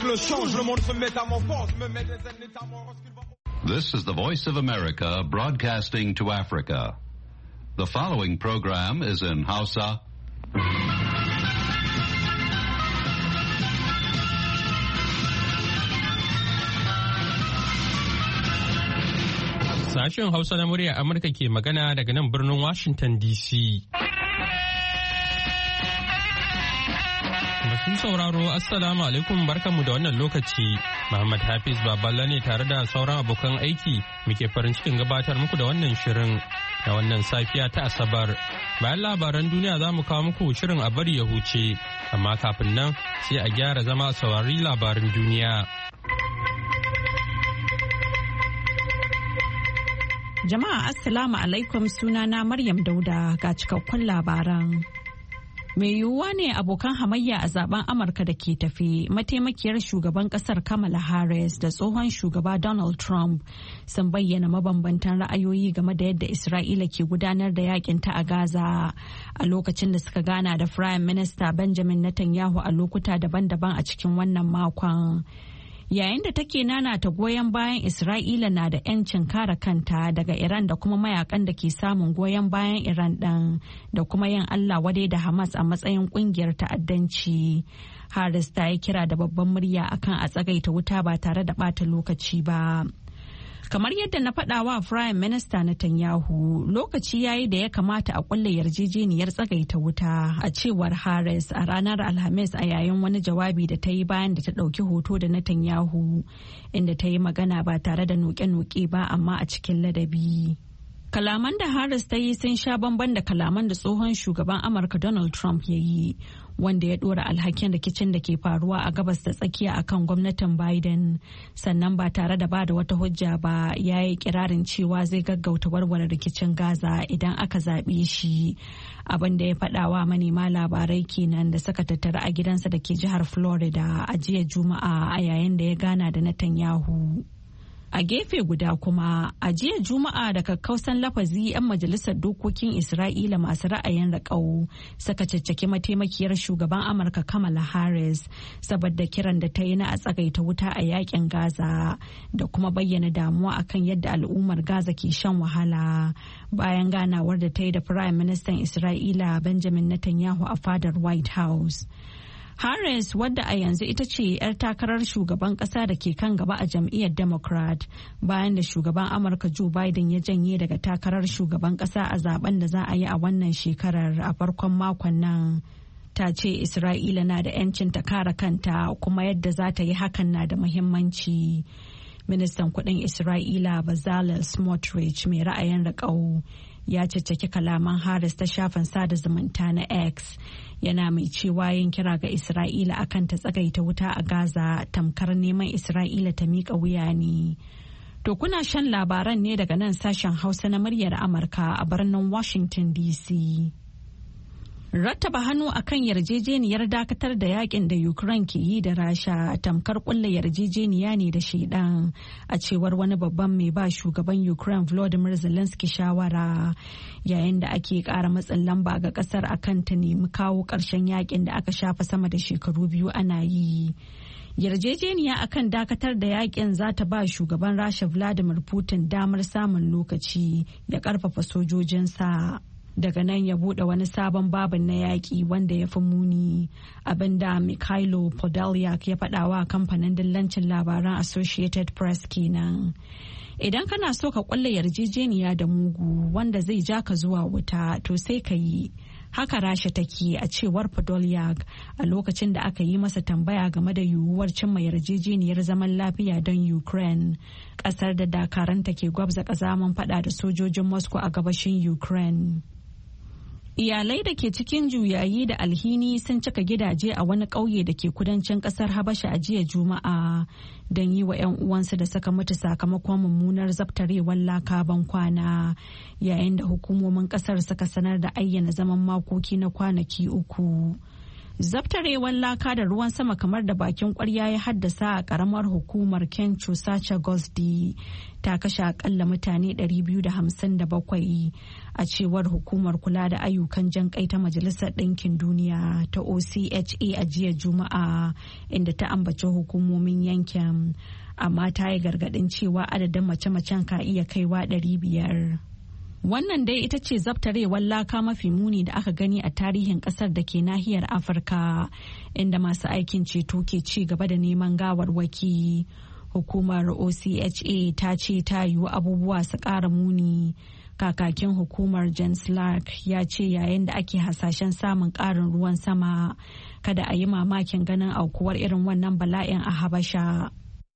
This is the Voice of America broadcasting to Africa. The following program is in Hausa. Sashen Hausa na murya Amurka ke magana daga nan birnin Washington DC. Masu sauraro, Assalamu alaikum, barkanmu da wannan lokaci. Muhammad Hafiz Baballa ne tare da sauran abokan aiki muke farin cikin gabatar muku da wannan shirin da wannan safiya ta Asabar. Bayan labaran duniya za mu kawo muku shirin a bari ya huce, amma kafin nan sai a gyara zama a saurari labaran duniya. Jama'a Assalamu alaikum, sunana Maryam Dauda ga cikakkun labaran. Mai yiwuwa ne abokan hamayya a zaben Amurka da ke tafi, mataimakiyar shugaban kasar Kamala Harris da tsohon shugaba Donald Trump sun bayyana mabambantan ra'ayoyi game da yadda Isra'ila ke gudanar da yakin ta a Gaza a lokacin da suka gana da Prime Minister Benjamin Netanyahu a lokuta daban-daban a cikin wannan makon. Yayin da take nanata goyon bayan Isra'ila na da 'yancin kare kanta daga Iran da kuma mayakan da ke samun goyon bayan Iran ɗin da kuma yin Allah wadai da Hamas a matsayin kungiyar ta'addanci. Harris ta yi kira da babban murya akan a tsagaita wuta ba tare da ɓata lokaci ba. Kamar yadda na faɗa wa Prime Minister Netanyahu, lokaci yayi da ya kamata a kulle yarjejeniyar tsagaita wuta, a cewar Harris a ranar Alhamis a yayin wani jawabi da ta yi bayan da ta ɗauki hoto da Netanyahu, inda ta yi magana ba tare da noke-noke ba amma a cikin ladabi. Kalaman da Harris ta yi sun sha bamban da kalaman da tsohon shugaban Amurka Donald Trump ya yi, wanda ya dora alhakin rikicin da ke faruwa a gabas da tsakiya akan gwamnatin Biden, sannan ba tare da bada wata hujja ba ya yi kirarin cewa zai gaggauta warware rikicin Gaza idan aka zaɓe shi. Abin da ya faɗa wa manema labarai kenan da suka tattara a gidansa da ke jihar Florida a jiya Juma'a a yayin da ya gana da Netanyahu. A gefe guda kuma, a jiya Juma'a da kakkausan lafazi 'yan majalisar dokokin Isra'ila masu ra'ayin raƙau suka caccaki mataimakiyar shugaban Amurka Kamala Harris saboda kiran da ta yi na a tsagaita wuta a yakin Gaza da kuma bayyana damuwa akan yadda al'ummar Gaza ke shan wahala bayan ganawar da ta yi da Firayim Ministan Isra'ila Benjamin Netanyahu a fadar White House. Harris, wadda a yanzu ita ce 'yar takarar shugaban kasa da ke kan gaba a jam'iyyar Democrat bayan da shugaban Amurka Joe Biden ya janye daga takarar shugaban kasa a zaben da za a yi a wannan shekarar a farkon makon nan, ta ce Isra'ila na da 'yancin ta kare kanta kuma yadda za ta yi hakan na da muhimmanci. Ministan kudin Isra'ila Bezalel Smotrich mai ra'ayin riƙau ya caccaki kalaman Harris ta shafin sada zumunta na X, yana mai cewa yin kira ga Isra'ila akan ta tsagaita wuta a Gaza tamkar neman Isra'ila ta miƙa wuya ne. To kuna shan labaran ne daga nan sashen Hausa na muryar Amurka a birnin Washington DC. Rattaba hannu akan yarjejeniyar dakatar da yakin da Ukraine ke yi da Rasha tamkar kulla yarjejeniya ne da shaidan, a cewar wani babban mai ba shugaban Ukraine Volodymyr Zelensky shawara, yayin da ake ƙara matsin lamba ga ƙasar akan ta nemi kawo ƙarshen yakin da aka shafa sama da shekaru biyu ana yi. Yarjejeniya akan dakatar da yakin za ta ba shugaban Rasha Vladimir Putin damar samun lokaci ya ƙarfafa sojojinsa. Daga nan ya bude wani sabon babin na yaƙi wanda ya fi muni, abinda Mikhailo Podolyak ya faɗawa kamfanin dillancin labaran Associated Press kenan. Idan kana so ka ƙulla yarjejeniya da mugu wanda zai ja ka zuwa wuta, to sai ka yi. Haka Rasha take, a cewar Podolyak a lokacin da aka yi masa tambaya game da yiwuwar cimma yarjejeniyar zaman lafiya don Ukraine, ƙasar da dakaranta ke gwabza ƙazaman faɗa da sojojin Moscow a gabashin Ukraine. Iyalai da ke cikin juyayi da alhini sun cika gidaje a wani ƙauye da ke kudancin ƙasar Habasha a jiya Juma'a don yi wa 'yan uwansu da suka mutu sakamakon mummunar zabtarewar laka ban kwana, yayin da hukumomin ƙasar suka sanar da ayyana zaman makoki na kwanaki 3. Zabtarewar laka da ruwan sama kamar da bakin kwarya ya haddasa a karamar hukumar Kencho Sacha Gosdi ta kashe akalla mutane 257 a cewar hukumar kula da ayyukan jan kai ta Majalisar Ɗinkin Duniya ta OCHA a jiya Juma'a, inda ta ambaci hukumomin yankin, amma ta yi gargaɗin cewa adadin mace-macen ka iya kaiwa 500. Wannan dai ita ce zabtarewar laka mafi muni da aka gani a tarihin kasar da ke nahiyar Afirka, inda masu aikin ceto ke ci gaba da neman gawarwaki. Hukumar OCHA ta ce ta yiwu abubuwa su ƙara muni. Kakakin hukumar James Lark ya ce yayin da ake hasashen samun ƙarin ruwan sama, kada a yi mamakin ganin aukuwar irin wannan bala'in a Habasha.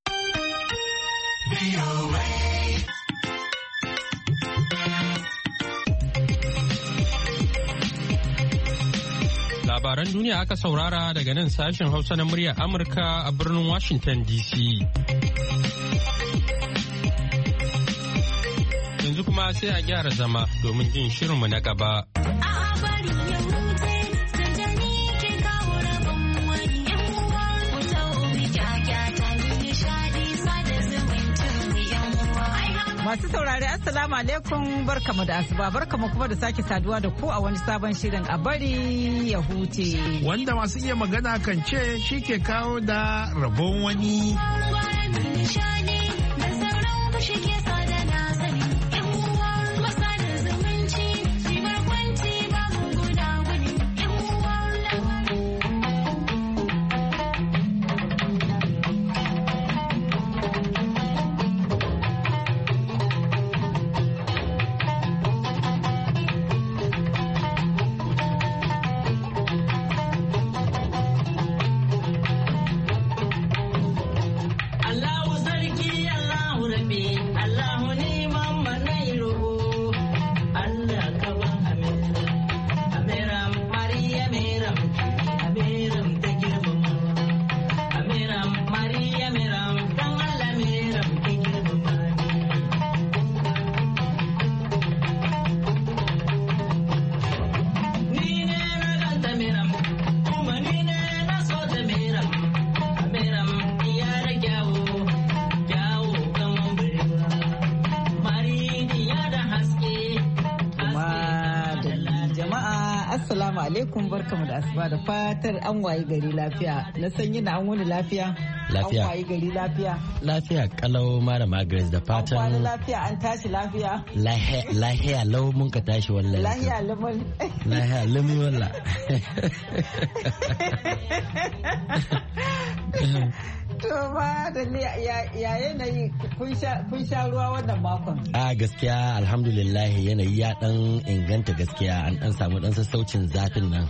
Labaran duniya aka saurara daga nan sashen Hausa na muryar Amurka a birnin Washington DC. Yanzu kuma sai a gyara zama domin jin shirinmu na gaba. Masu saurari Assalamu alaikum, barkamu da asuba, barkamu kuma da sake saduwa da ku a wani sabon shirin a bari ya huce. Wanda masu iya magana kan ce shi ke kawo da rabon wani. Assalamu alaikum, barkamu da asuba, da fatar an wayi gari lafiya. Na san yana an wani lafiya. Lafiya. An wayi gari lafiya. Lafiya kalau Malama Grace, da fatan. An kwana lafiya, an tashi lafiya. Lahiya lau mun ka tashi wallahi. Lahiya lumul. Lahiya lumul wallah. To ba da ya yanayi kun sha ruwa wannan makon. A gaskiya alhamdulillah yanayi ya dan inganta gaskiya, an dan samu dan sassaucin zafin nan.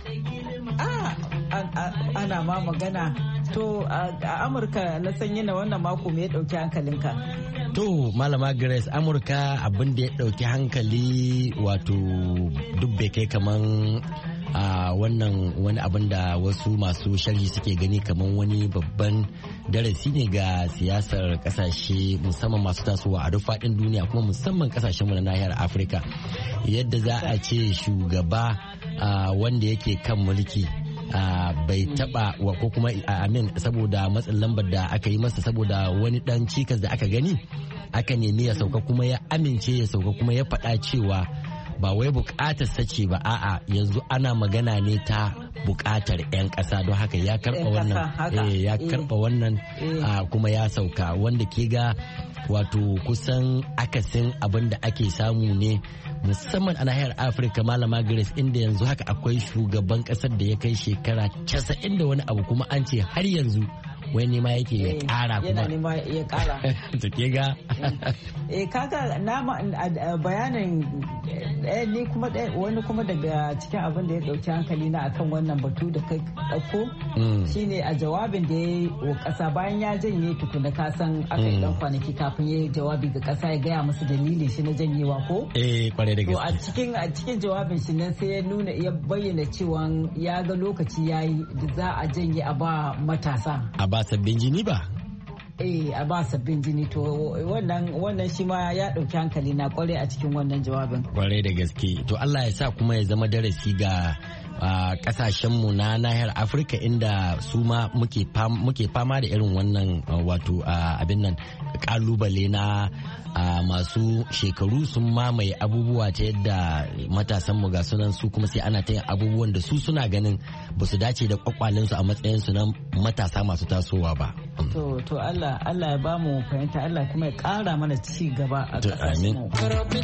Ana ma magana. To a Amurka na san yana wannan mako me ya dauki hankalinka? To Malama Grace, Amurka abin da ya dauki hankali wato duk bai kai kaman wannan wani abin da wasu masu sharhi suke gani kamar wani babban darasi ne ga siyasar kasashe musamman masu tasowa a duk faɗin duniya, kuma musamman kasashenmu na nahiyar Afirka, yadda za a ce shugaba wanda yake kan mulki bai taba ko kuma amin saboda matsin lambar da aka yi masa saboda wani dan cikas da aka gani, aka nemi ya sauka kuma ya amince ya sauka kuma ya faɗa cewa ba wai bukatar sace ba, a'a yanzu ana magana ne ta bukatar 'yan ƙasa, don haka ya karɓa wannan kuma ya sauka, wanda ke ga wato kusan akasin abin da ake samu ne musamman a nahiyar Afirka Malama Grace, inda yanzu haka akwai shugaban ƙasar da ya kai shekara 90 da wani abu kuma an ce har yanzu wai nema yake ya kara kuma yana nema ya kara to ke ga kaga na bayanin ni kuma wani kuma daga cikin abin da ya dauki hankali na akan wannan batu da kai dauko shine a jawabin da ya yi wa kasa bayan ya janye tukuna kasan aka yi dan kwanaki kafin ya yi jawabi ga kasa ya gaya musu dalilin shi na janyewa ko kwarai da gaske to a cikin jawabin shi nan sai ya bayyana cewa ya ga lokaci yayi da za a janye a ba matasa a ba sabbin jini ba? A ba sabbin jini, to wannan shi ma ya ɗauki hankali na kwarai a cikin wannan jawabin. Kwarai da gaske. To Allah ya sa kuma ya zama darasi ga kasashenmu na nahiyar Afirka inda su ma muke fama da irin wannan wato abin nan kalubale na masu shekaru sun mamaye abubuwa ta yadda matasanmu ga sunan su kuma sai ana ta yin abubuwan da su suna ganin ba su dace da kwakwalensu a matsayinsu na matasa masu tasowa ba. To Allah ya ba mu fahimta, Allah kuma ya kara mana ci gaba a kasashen mu.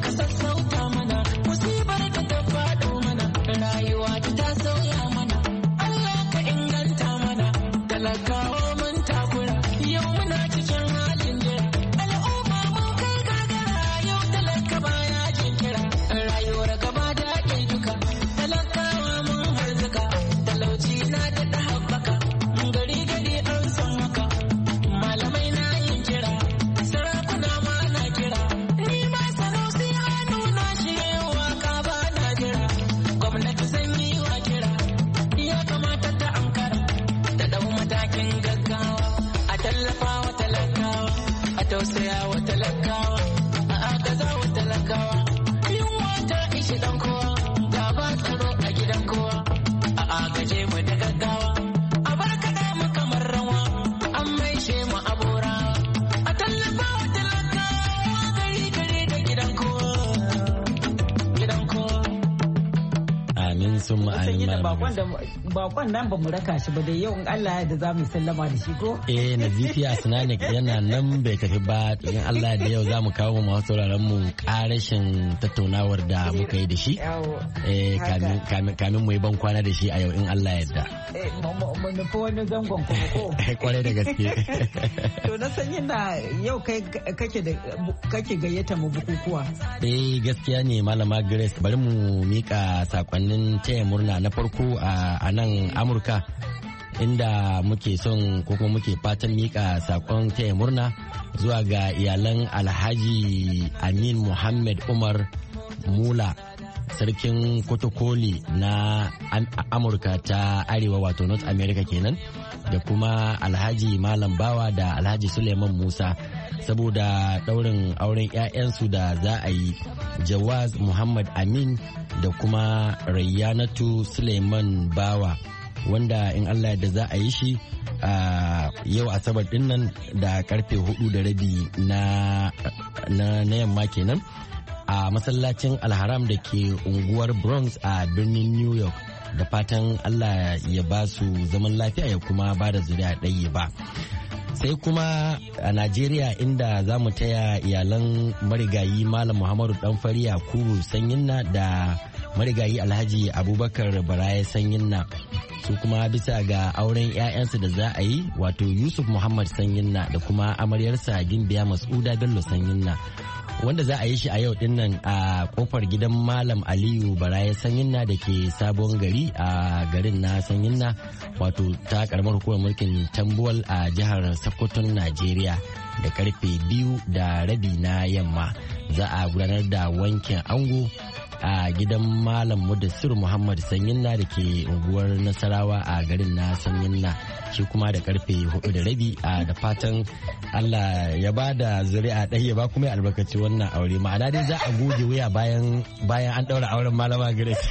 Rayuwa ta sauya mana, Allah ka inganta mana, talakawa mun takura, yau muna cikin halin jira, al'umma mun kai gargara, yau talaka baya jinkira, rayuwar gaba da ake duka, talakawa mun harzuka, talauci na da haɓaka, gari an san haka, malamai na yin kira, sarakuna ma na kira, ni ma Sanusi hannu na shi waka ba na jira. Gwamnati zan yi wa kira, ya kamata ta ankara, ta dau matakin gaggawa, a tallafa wa talakawa, a tausaya wa talakawa, a agaza wa talakawa, yunwa ta ishi dan kowa, ga ba tsaro a gidan kowa, a agaje mu da gaggawa, a barkaɗa mu kamar rawa, an maishe mu aborawa, a tallafa wa talakawa, gari da gidan kowa. Amin sun ma'amin bakon nan ba mu raka shi ba da yau in Allah ya da za mu sallama da shi ko? Nazifi Asnanik yana nan bai tafi ba, in Allah da yau za mu kawo mu masu sauraron mu karashin tattaunawar da muka yi da shi. Kamin mu yi ban kwana da shi a yau in Allah ya da. Mu nufi wani zangon kuma ko? Kwarai da gaske. To na san yana yau kai kake gayyata mu bukukuwa. Gaskiya ne Malama Grace, bari mu mika sakonnin taya murna na farko a nan Amurka, inda muke son ko kuma muke fatan mika sakon taya murna zuwa ga iyalan Alhaji Amin Muhammad Umar Mula, sarkin kotokoli na Amurka ta Arewa wato North America kenan, da kuma Alhaji Malam Bawa da Alhaji Suleiman Musa saboda daurin auren 'ya'yansu da za a yi, Jawaz Muhammad Amin da kuma Rayyanatu Suleiman Bawa, wanda in Allah da za a yi shi yau Asabar din nan da karfe 4:30 na yamma kenan a masallacin Alharam da ke unguwar Bronx a birnin New York. Da fatan Allah ya ba su zaman lafiya ya kuma ba da zuriya ɗaya ba. Sai kuma a Najeriya, inda za mu taya iyalan marigayi Malam Muhammadu Danfari Yakubu Sanyinna da marigayi Alhaji Abubakar Baraye Sanyinna, su kuma bisa ga auren 'ya'yansu da za a yi, wato Yusuf Muhammad Sanyinna da kuma amaryarsa Gimbiya Mas'uda Bello Sanyinna, wanda za a yi shi a yau din nan a kofar gidan Malam Aliyu Baraye Sanyinna da ke Sabon Gari a garin na Sanyinna, wato ta karamar hukumar mulkin Tambuwal a jihar Sokoton Najeriya, da karfe 2:30 na yamma. Za a gudanar da wankin ango a gidan Malam Mudassir Muhammad Sanyinna da ke unguwar Nasarawa a garin na Sanyinna, shi kuma da karfe 4:30. Da fatan Allah ya ba da zuri'a ɗaya ba kuma ya albarkaci wannan aure. Ma'ana dai za a goge wuya bayan an ɗaura auren Malama Grace.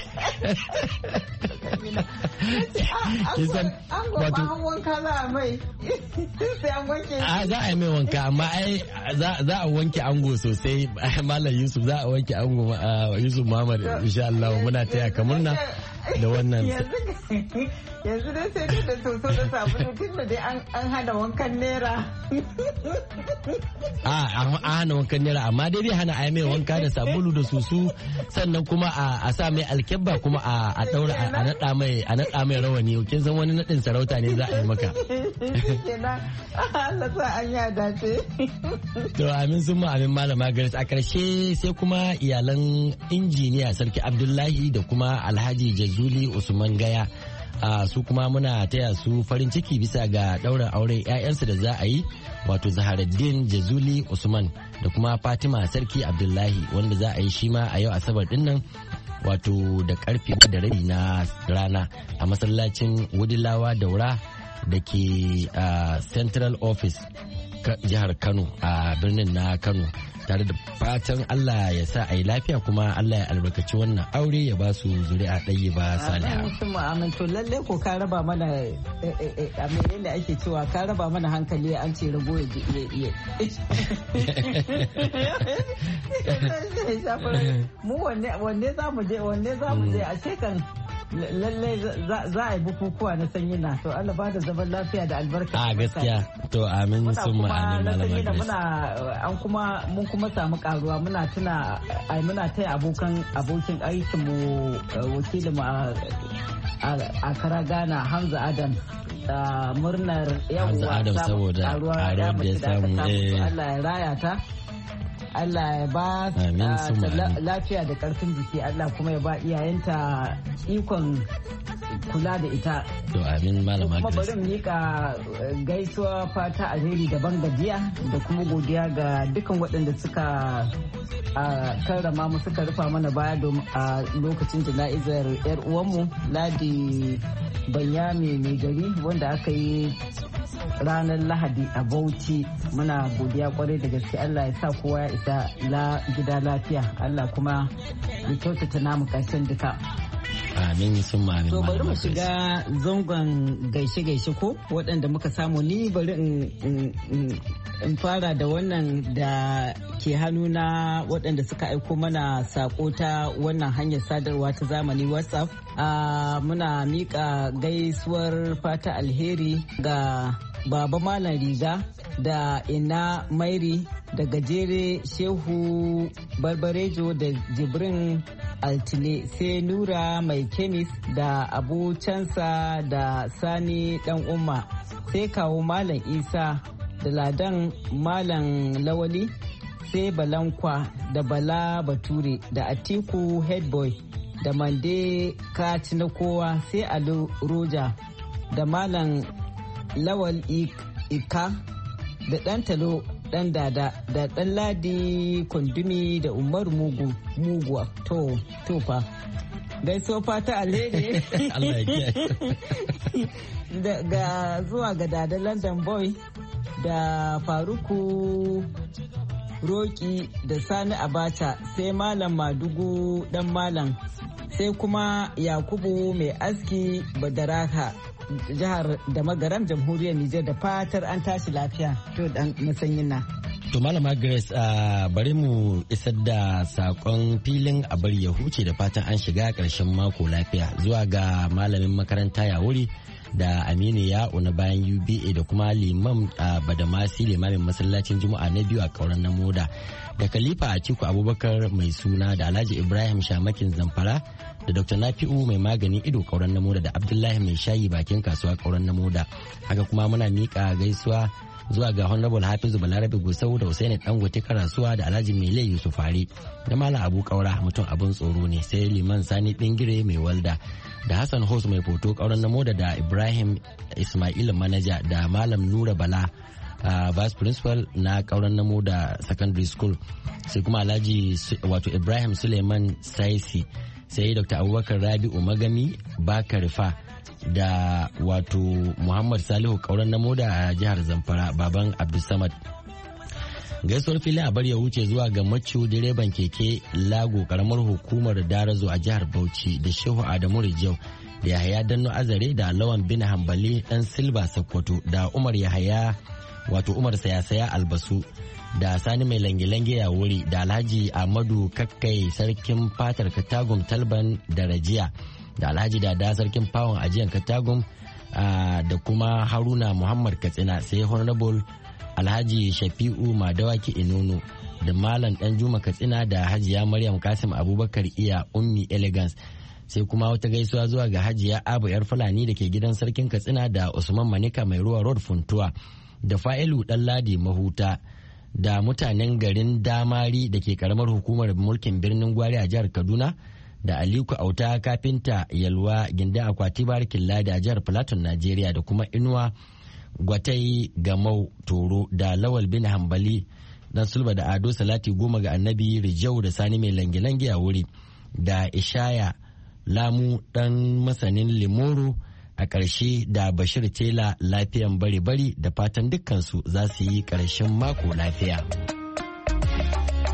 Kisan wato an wanka za a mai sai an wanke. Za a yi mai wanka, amma ai za a wanke ango sosai. Malam Yusuf za a wanke ango Yusuf Muhammad, insha Allah muna taya ka murna da wannan. Yanzu dai sai da soso da sabulu, tun da dai an hana wankan naira. An hana wankan naira, amma dai bai hana a yi mai wanka da sabulu da soso, sannan kuma a sa mai alkebba, kuma a daura a naɗa mai rawani. Kin san wani naɗin sarauta ne za a yi maka. Allah sa an ya dace. To amin sun amin Malama Grace. A ƙarshe sai kuma iyalan injiniya Sarki Abdullahi da kuma Alhaji Jazuli Usman Gaya, su kuma muna taya su farin ciki bisa ga ɗaurin auren 'ya'yansu da za a yi, wato Zaharaddin Jazuli Usman da kuma Fatima Sarki Abdullahi, wanda za a yi shi ma a yau Asabar din nan, wato da karfe 1:30 na rana a masallacin Wudilawa Daura da ke Central Office jihar Kano a birnin na Kano. tare da fatan Allah ya sa a yi lafiya kuma Allah ya albarkaci wannan aure ya ba su zuri'a ɗaya ba saliha. Amin to lalle ko ka raba mana a menene ake cewa ka raba mana hankali an ce rago ya mu wanne za mu je a shekan lallai za a yi bukukuwa na sanyi na to Allah ba da zaman lafiya da albarka. A gaskiya to amin sun ma'amin malama Grace. Mun kuma samu karuwa muna taya abokin aikin mu wakilin mu a Kara Ghana Hamza Adam murnar yawwa saboda karuwar da ya samu Allah ya raya ta. Allah ya ba lafiya da karfin jiki Allah kuma ya ba iyayenta ikon kula da ita. To amin malama Grace. Kuma bari mu mika gaisuwa fata alheri daban gajiya da kuma godiya ga dukkan waɗanda suka karrama mu suka rufa mana baya a lokacin jana'izar yar uwanmu Ladi Banyame mai gari wanda aka yi ranar Lahadi a Bauchi. Muna godiya kwarai da gaske Allah ya sa kowa ya isa gida lafiya Allah kuma ya kyautata namu ƙarshen duka. Amin sun ma'amin. To bari mu shiga zangon gaishe-gaishe ko waɗanda muka samu ni bari in fara da wannan da ke hannuna waɗanda suka aiko mana sako ta wannan hanyar sadarwa ta zamani WhatsApp. Muna miƙa gaisuwar fata alheri ga Baba Malam Riga da Ina Mairi da Gajere Shehu Barbarejo da Jibrin Altine sai Nura Mai Kemis da Abu Cansa da Sani Dan Umma sai kawo Malam Isa da Ladan Malam Lawali sai Balankwa da Bala Bature da Atiku Headboy da Mande Kati na kowa sai Alu Roja da Malam Lawal Ika da ɗan Talo ɗan Dada da ɗan Ladi Kundumi da Umar Muguwa to fa gaiso fata alheri ga zuwa ga Dada London Boy da Faruku Roki da Sani Abacha sai Malam Madugu ɗan Malam sai kuma Yakubu Mai Aski Badaraka jihar da magaram jamhuriyar Nijar da fatar an tashi lafiya to dan masanyin na. To Malama Grace bari mu isar da sakon filin a bari ya huce da fatan an shiga ƙarshen mako lafiya zuwa ga malamin makaranta ya wuri da Aminu Ya'u na bayan UBA da kuma Limam Badamasi limamin masallacin Juma'a na biyu a Kauran na Moda da Khalifa Atiku Abubakar mai suna da Alhaji Ibrahim Shamakin Zamfara da Dr. Nafi'u mai magani ido Kauran na Moda da Abdullahi mai shayi bakin kasuwa Kauran na Moda. Haka kuma muna mika gaisuwa zuwa ga Honorable Hafizu Balarabe Gusau da Usaini Dangote Karasuwa da Alhaji Mele Yusuf Fari da Malam Abu Kaura mutum abun tsoro ne sai Liman Sani Dingire mai walda da Hassan Hos mai foto Kauran na Moda da Ibrahim Ismail Manaja da Malam Nura Bala Vice Principal na Kauran na Moda Secondary School sai kuma Alhaji wato Ibrahim Suleiman Saisi sai Dr. Abubakar Rabi'u Magami Bakarifa da wato Muhammad Salihu Kauran na Moda a jihar Zamfara baban Abdulsamad. Gaisuwar filin a bar ya wuce zuwa ga Macu direban keke Lago karamar hukumar Darazo a jihar Bauchi da Shehu Adamu Rijau da Yahaya Danno Azare da Lawan bin Hambali dan Silba Sokoto da Umar Yahaya wato Umar Sayasaya Albasu da Sani mai lange-lange ya wuri da Alhaji Ahmadu Kakkai sarkin fatar Katagum Talban da Rajiya da Alhaji Dada sarkin fawon ajiyan Katagum da kuma Haruna Muhammad Katsina sai Honorable Alhaji Shafi'u Madawaki Inono da Malam Danjuma Katsina da Hajiya Maryam Kasim Abubakar Iya Ummi Elegance sai kuma wata gaisuwa zuwa ga Hajiya Abu Yar Fulani da ke gidan sarkin Katsina da Usman Manika mai ruwa Road Funtuwa da Fa'ilu Ɗanladi Mahuta da mutanen garin Damari da ke karamar hukumar mulkin birnin Gwari a jihar Kaduna da Aliko Auta Kafinta Yalwa Gindin Akwati Barikin Ladi a jihar Plateau Najeriya da kuma Inuwa Gwatai Gamau Toro da Lawal bin Hambali dan Sulba da Ado Salati Goma ga Annabi Rijau da Sani mai lange-lange a wuri da Ishaya Lamu dan masanin Limoro a ƙarshe da Bashir Tela lafiyan bari-bari da fatan dukkansu za su yi ƙarshen mako lafiya.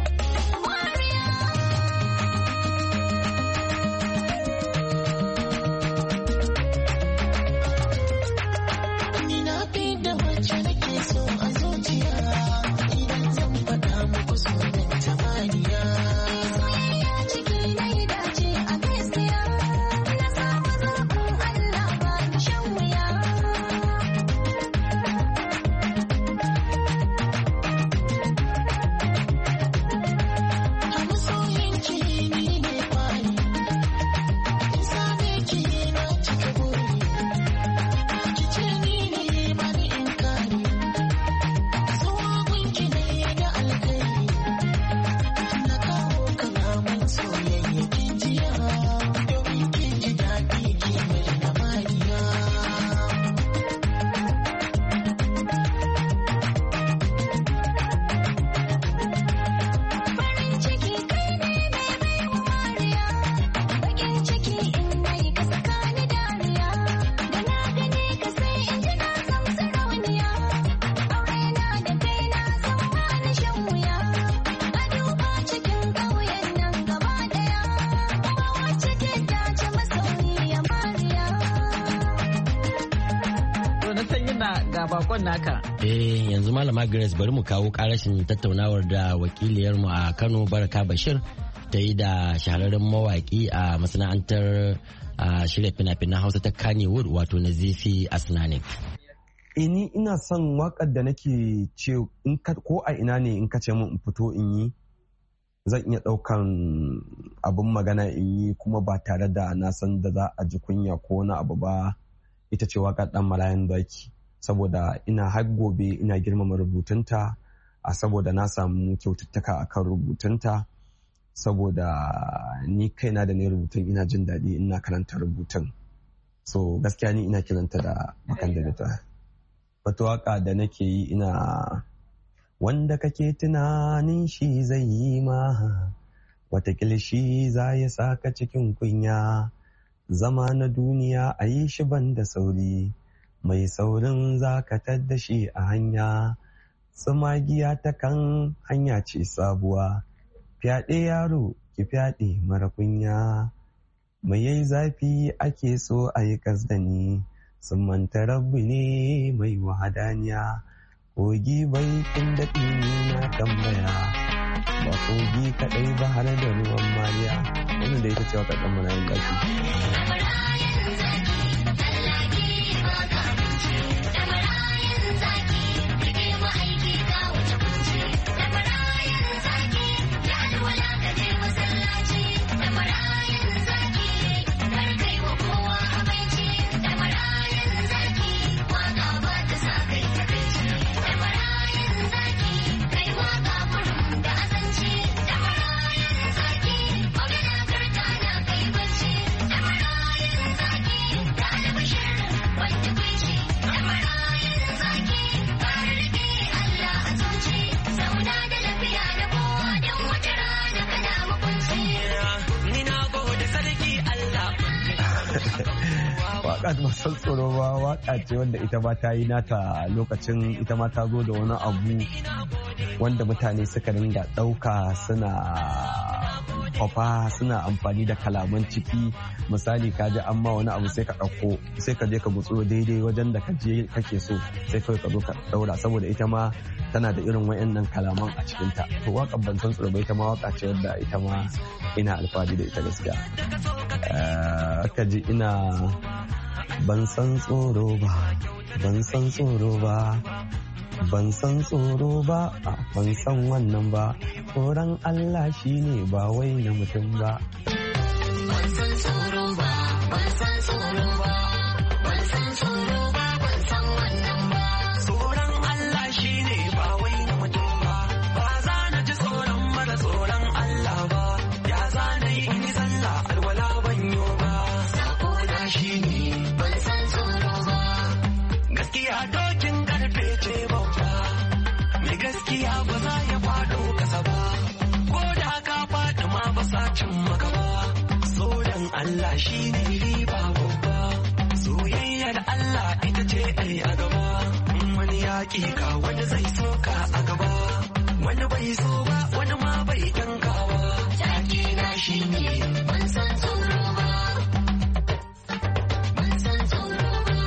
bakon naka. Yanzu Malama Grace bari mu kawo karashin tattaunawar da wakiliyarmu a Kano Baraka Bashir ta yi da shahararren mawaki a masana'antar shirya fina-finan Hausa ta Kannywood wato Nazifi Asnanik. Ni ina son wakar da nake ce ko a ina ne in ka ce mun in fito in yi zan iya ɗaukan abin magana in yi kuma ba tare da na san da za a ji kunya ko wani abu ba. Ita ce wakar ɗan Malayan Zaki saboda ina har gobe ina girmama rubutunta saboda na samu kyaututtuka akan rubutunta saboda ni kaina da ne rubutun ina jin daɗi ina karanta rubutun. So gaskiya ni ina kiranta da bakan da bita. Wata waka da nake yi ina wanda kake tunanin shi zai yi ma watakila shi za ya saka cikin kunya zama na duniya a yi shi ban da sauri mai saurin zakatar da shi a hanya tsumagiya ta kan hanya ce sabuwa fyaɗe yaro ki fyaɗe mara kunya mai yayi zafi ake so a yi kasdani sun manta rabbi ne mai wahadaniya kogi bai kun daɗi na tambaya ba kogi kaɗai ba har da ruwan mariya wannan da ita cewa kaɗan mana yin zaki. Waka masan tsoro ba waka ce wanda ita ma ta yi nata lokacin ita ma ta zo da wani abu wanda mutane suka dinga ɗauka suna kwafa suna amfani da kalaman ciki misali ka ji amma wani abu sai ka ɗauko sai ka je ka gutsuro daidai wajen da kake so sai kawai ka zo ka ɗaura saboda ita ma tana da irin wayannan kalaman a cikinta to waƙar ban san tsoro ba ita ma waka ce wadda ita ma ina alfahari da ita gaskiya ka ji ina ban san tsoro ba ban san tsoro ba ban san tsoro ba ban san wannan ba tsoron Allah shine ba wai na mutum ba ban san tsoro ba ban san tsoro ba ban san tsoro ba ban san wannan ba tsoron Allah shine ba wai na mutum ba ba za na ji tsoron mara tsoron Allah ba ya za na yi ni sallah alwala ban yo ba sako na shine ban san tsoro ba gaskiya dokin karfe ce babba mai gaskiya ba za ya faɗo kasa ba ko da ka faɗi ma ba sa cin maka ba tsoron Allah shine riba babba soyayyar Allah ita ce ai a gaba wani yaƙi ka wani zai soka a gaba wani bai so ba wani ma bai tankawa yaƙi na shine ban san tsoro ba ban san tsoro ba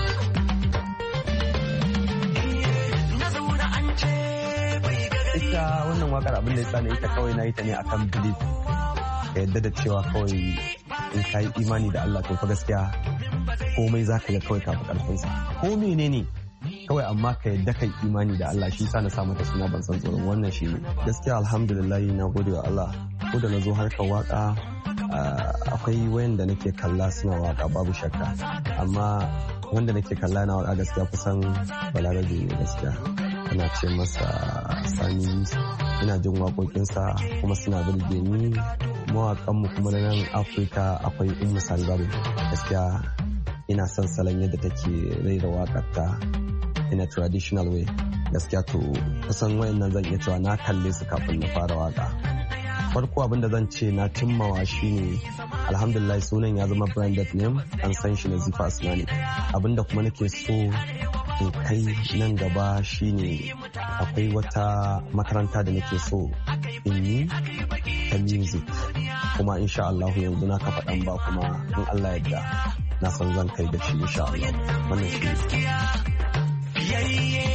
na zauna an ce bai gagari ita wannan wakar abin da ya sani ita kawai na yi ta ne akan belief ka yadda da cewa kawai in ka yi imani da Allah to fa gaskiya komai za ka ga kawai kafin ƙarfinsa ko menene kawai amma ka yadda kai imani da Allah shi sa na samu ta suna ban san tsoron wannan shi ne gaskiya alhamdulillah na gode wa Allah ko da na zo harkar waka akwai wayanda nake kalla suna waka babu shakka amma wanda nake kalla na waka gaskiya kusan balarabe ne gaskiya ana ce masa Sani ina jin waƙoƙinsa kuma suna burge ni mawaƙanmu kuma na nan Afirka akwai Ummu Sangare gaskiya ina son salon yadda take raira waƙarta in a traditional way gaskiya to kusan wayannan zan iya cewa na kalle su kafin na fara waka farko abinda zan ce na cimmawa shine alhamdulillah sunan ya zama branded name an san shi Nazifi Asnanik abinda kuma nake so in kai nan gaba shine akwai wata makaranta da nake so in yi ta music kuma insha Allah yanzu na kafa dan ba kuma in Allah yadda na san zan kai da shi insha Allah wannan shi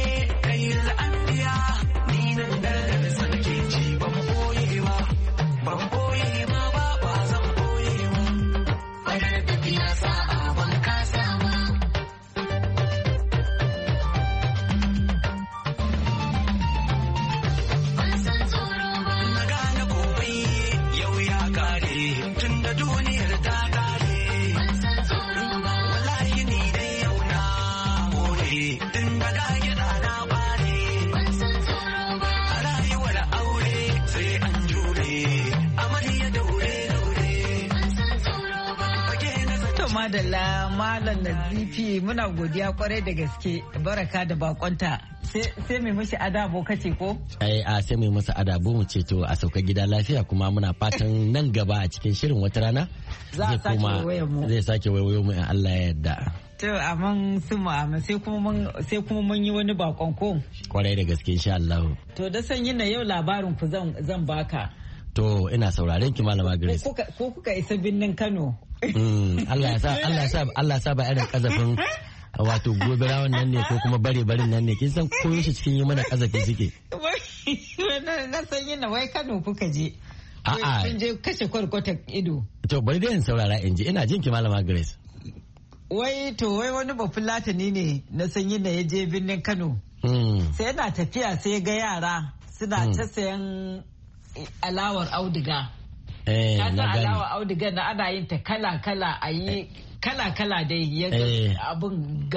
madalla Malam Nazifi muna godiya kwarai da gaske baraka da bakonta sai mai mishi adabo kace ko? Sai mai masa adabo mu ce to a sauka gida lafiya kuma muna fatan nan gaba a cikin shirin wata rana zai sake wayoyo mu in Allah ya yarda. To amman su mu sai kuma mun yi wani bakon ko? Kwarai da gaske insha Allah. To da sanyi na yau labarin ku zan baka. To ina sauraren ki Malama Grace. Ko kuka isa birnin Kano? Allah ya sa ba irin kazafin wato gobirawan nan ne ko kuma bare-barin nan ne kin san koyo shi cikin yi mana kazafi suke. Na san yana wai Kano kuka je. A'a. Kun je kashe kwarkwata ido. To bari dai in saurara in ji ina jin ki Malama Grace. Wai wani bafulatani ne na san yana ya je birnin Kano. Sai yana tafiya sai ga yara suna ta sayan alawar auduga. Kasan alawar auduga na ana yin ta kala-kala a yi kala-kala dai ya abun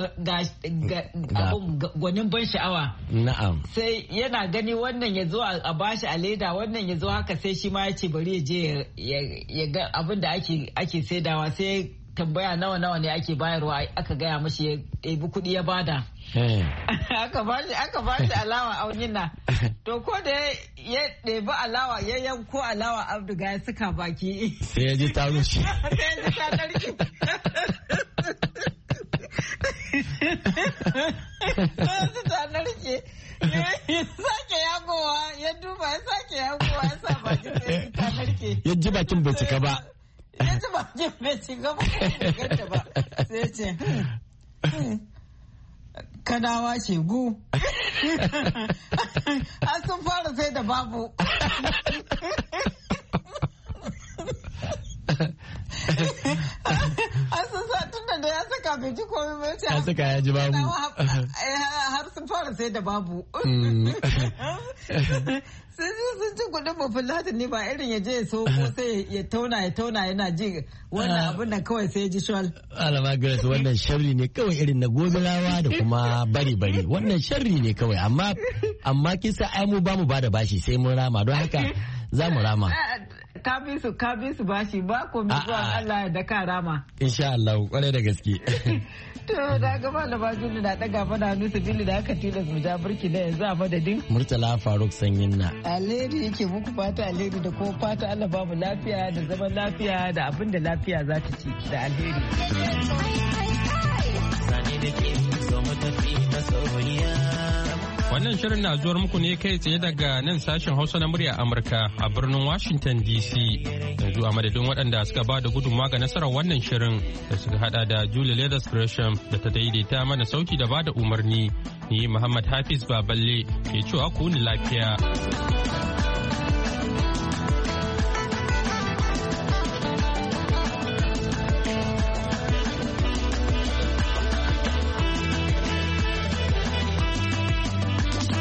gwanin ban sha'awa. Na'am. Sai yana gani wannan ya zo a bashi a leda wannan ya zo haka sai shi ma ya ce bari ya je ya ga abin da ake saidawa sai tambaya nawa ne ake bayarwa aka gaya mashi ya ɗebi kuɗi ya bada. Aka bashi alawa aunin na. To ko da ya ɗebi alawa ya yanko alawa auduga ya suka baki. Sai ya ji ta rushe. Sai ya ji ta narke. Sai ta narke. Ya sake yagowa ya duba ya sake yagowa ya sa baki sai ya ji ta narke. Ya ji bakin bai cika ba. Ya ji bakin bai cika ba. Sai ce Kanawa shegu. An sun fara sai da babu. An sun sa tun da ya saka bai ji komai mai ce. Ya saka ya ji babu. Har sun fara sai da babu. Sun ci kudin bafin latin ne ba irin ya je ya so ko sai ya tauna yana ji wannan abin da kawai sai ya ji shawal. Alama Grace wannan sharri ne kawai irin na gobirawa da kuma bari wannan sharri ne kawai amma kisa ai mu ba mu ba da bashi sai mun rama don haka za mu rama. Ka bi su bashi ba ko mi zuwa Allah da ka rama. Insha Allah kwarai da gaske. To da ga malama Juli na daga mana hannu sabili da aka tilas mu ja burki da yanzu a madadin Murtala Faruk Sanyin na. Alheri yake muku fata alheri da kuma fata Allah ba mu lafiya da zaman lafiya da abin da lafiya za ta ci da alheri. Sani da ke so mu tafi masoyiya. Wannan shirin na zuwar muku ne kai tsaye daga nan sashen Hausa na murya Amurka a birnin Washington DC. Yanzu a madadin waɗanda suka ba da gudunmawa ga nasarar wannan shirin da suka hada da Julie Leathers Gresham da ta daidaita mana sauti da ba da umarni. Ni Muhammad Hafiz Baballe ke cewa ku ni lafiya.